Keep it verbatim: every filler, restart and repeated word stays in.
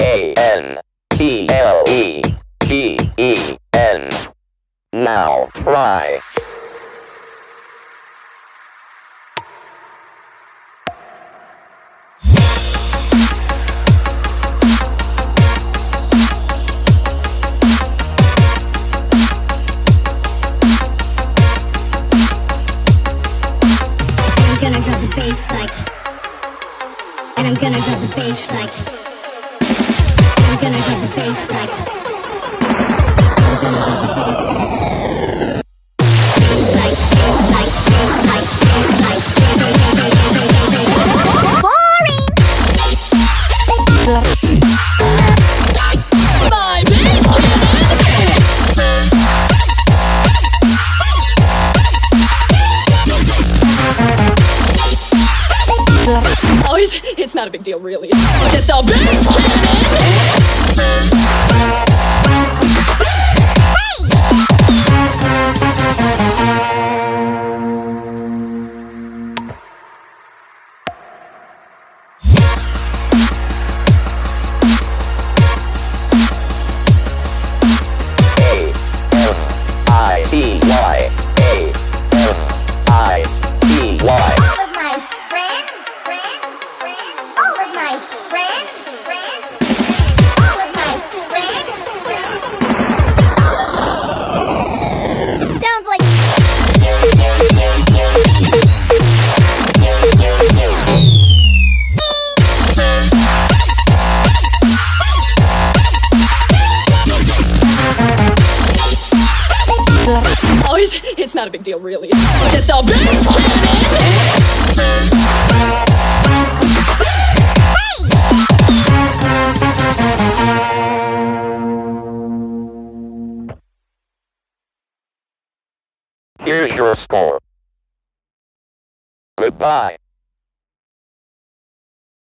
A N T L E T E N. Now try. I'm gonna drop the bass like, and I'm gonna drop the bass like, I'm gonna drop the bass like, I'm gonna drop the bass like, bass like, bass like, bass like, boring. My bass Oh, it's, it's not a big deal, really. It's just a bass cannon! A M I T Y. A M I T Y. All of my friends, friends, friends, all of my friends, friends, all of my friends, friends. Sounds like Oh, it's, it's not a big deal, really. It's just a bass cannon! Here's your score. Goodbye.